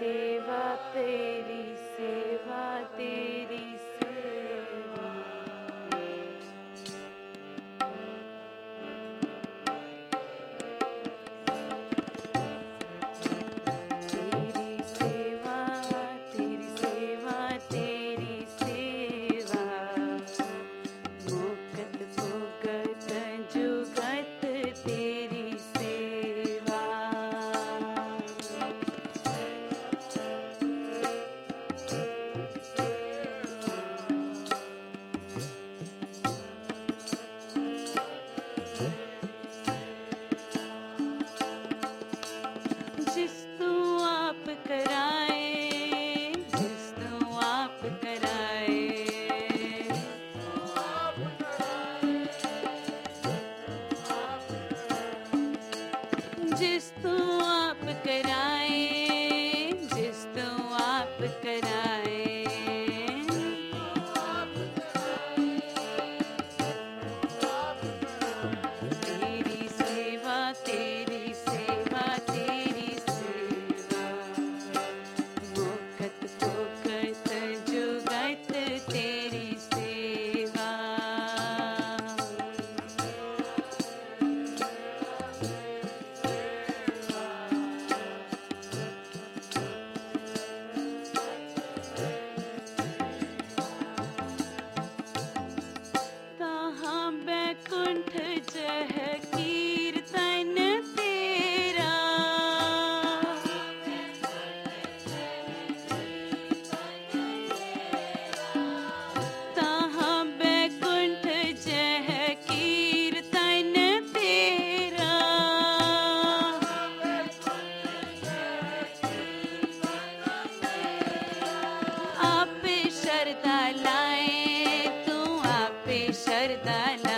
सेवा तेरी सेवा तेरी सेवा जिस तू आप कराए जिस तू आप कराए तेरी सेवा तेरी सेवा तेरी सेवा मोकत फोकत जुगत तेरी सेवा बैकुंठ जह कीर्तन तेरा तहाँ बैकुंठ जह कीर्तन तेरा आप शरदा लाए तू आप शरदा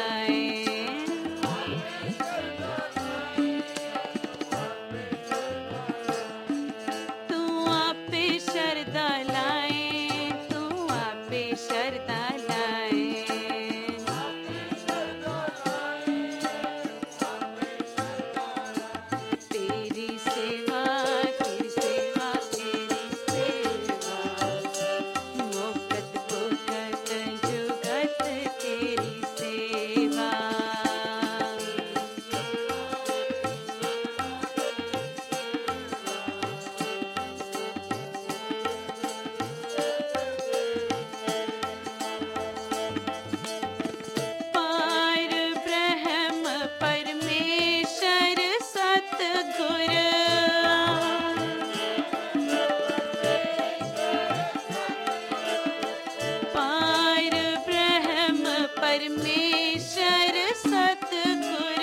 परमेश्वर सतगुर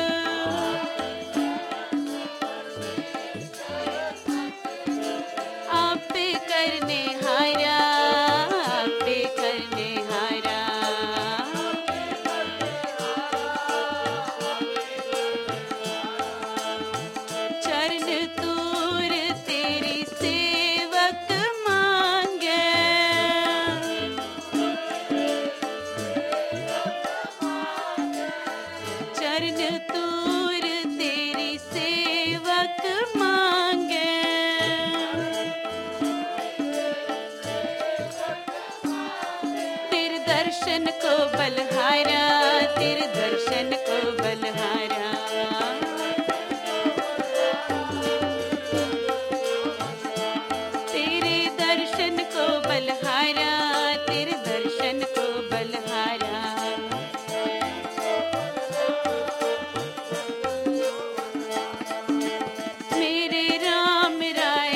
आप करने हारा आप करने हारा चरण तूर तेरी सेवक मांगे चरण तूर तेरी सेवक मांगे तेरे दर्शन को बलहारा तेरे दर्शन को बलहारा तेरे दर्शन को बलहारा तेरे दर्शन को बलहारा मेरे राम राय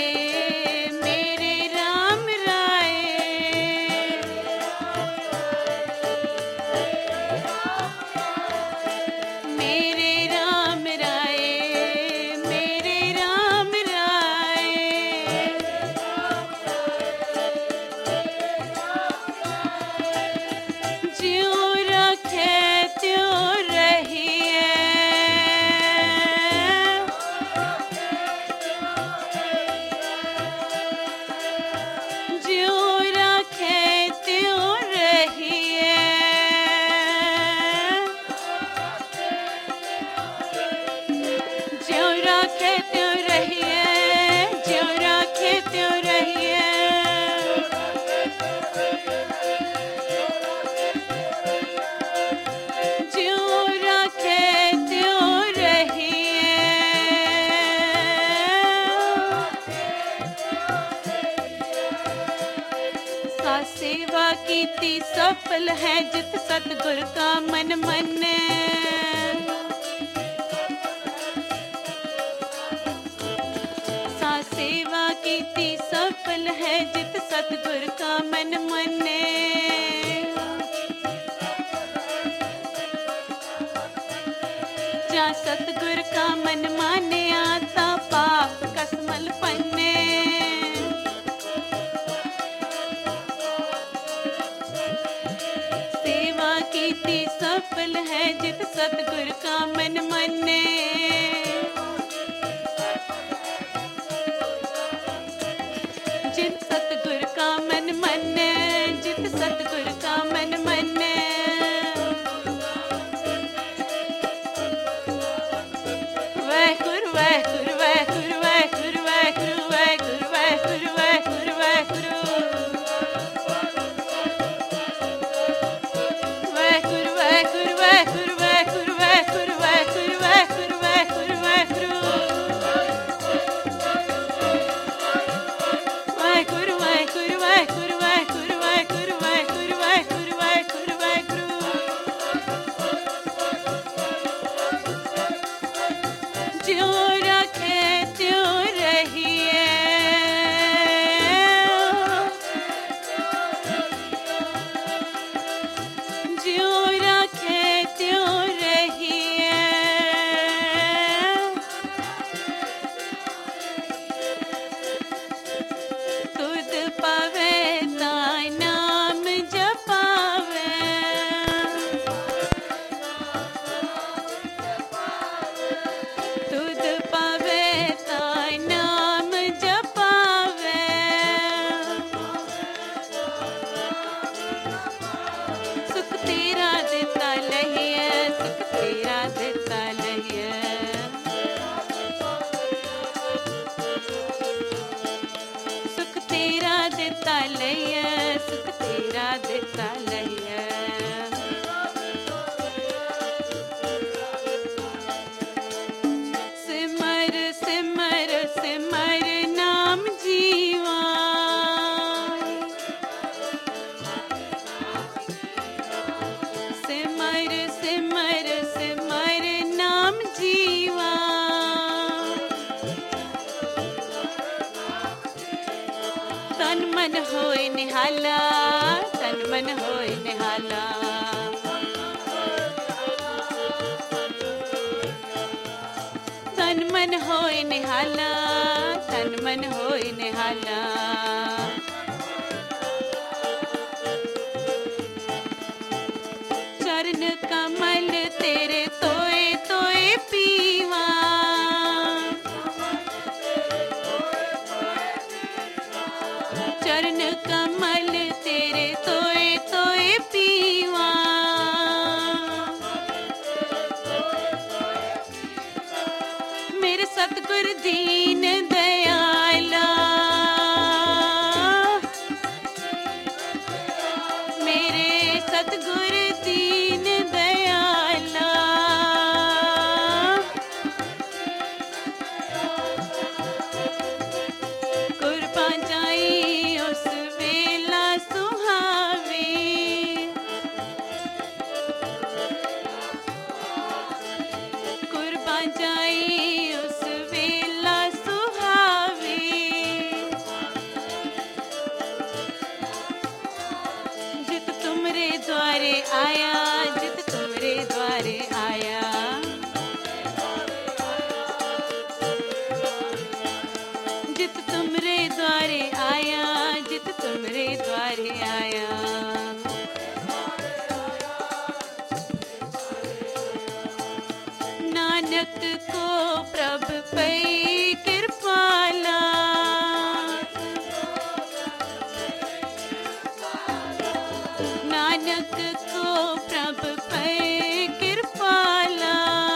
कीती सफल है जित सतगुर का मन मने। सा सेवा कीती सफल है जित सतगुर का मन मने। जा सतगुर का मन माने आता पाप कसमल पन्ने। सेवा कीती सफल है जित सतगुर का मन मने। जित सतगुर का मन मने, जित सतगुर का मन मने। वाहेगुरु वाहेगुरु वाहेगुरु वाहेगुरु वाहेगुरु वाहेगुरु वाहेगुरु वाहेगुरु वाहेगुरु। वाहेगुरु वाहेगुरु वाहेगुरु वाहेगुरु वाहेगुरु वाहेगुरु वाहेगुरु वाहेगुरु वाहेगुरु। वाहेगुरु वाहेगुरु वाहेगुरु वाहेगुरु वाहेगुरु वाहेगुरु वाहेगुरु वाहेगुरु वाहेगुरु। ज्यों रखे त्यों रहिए, ज्यों रखे त्यों रहिए। तुद पावे ताय नाम जपावे। तुद पावे ताय नाम जपावे। सुख तेरा देता लहिए, सुख तेरा देता लहिए। सुख तेरा देता लहिए, सुख तेरा देता लहिए। सिमर सिमर सिमर नाम जीवा। सिमर सिमर सिमर नाम जीवा। तन मन होए निहाला, तन मन होए निहाला। तन मन होए निहाला, तन मन होए निहाला। चरण कमल तेरे तोए तोए पीवा। चरण कमल तेरे तोए तोए पीवा। मेरे सतगुर दीन दयाला, मेरे सतगुर दीन दयाला। कुर्बान जाई उस वेला सुहावी। कुर्बान जाई उस वेला सुहावी। जित तुमरे द्वारे आया, जित तुमरे द्वारे आया। जित तुमरे द्वारे आया, जित तुमरे द्वारे आया। नानक को प्रभ पई कृपाला। नानक को प्रभ पई कृपाला।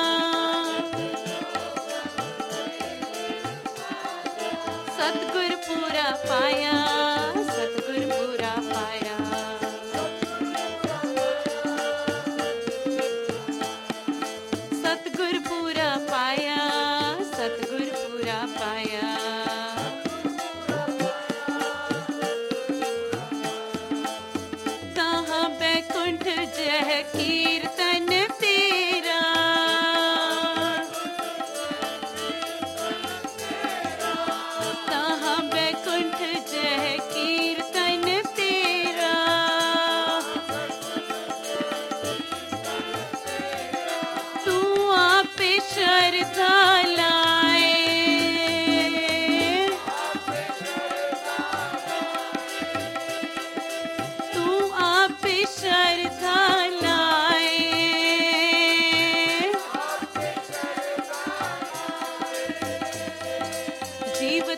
सतगुर पूरा पाया, सतगुर पूरा पाया। सतगुर पूरा पाया, सतगुर पूरा पाया।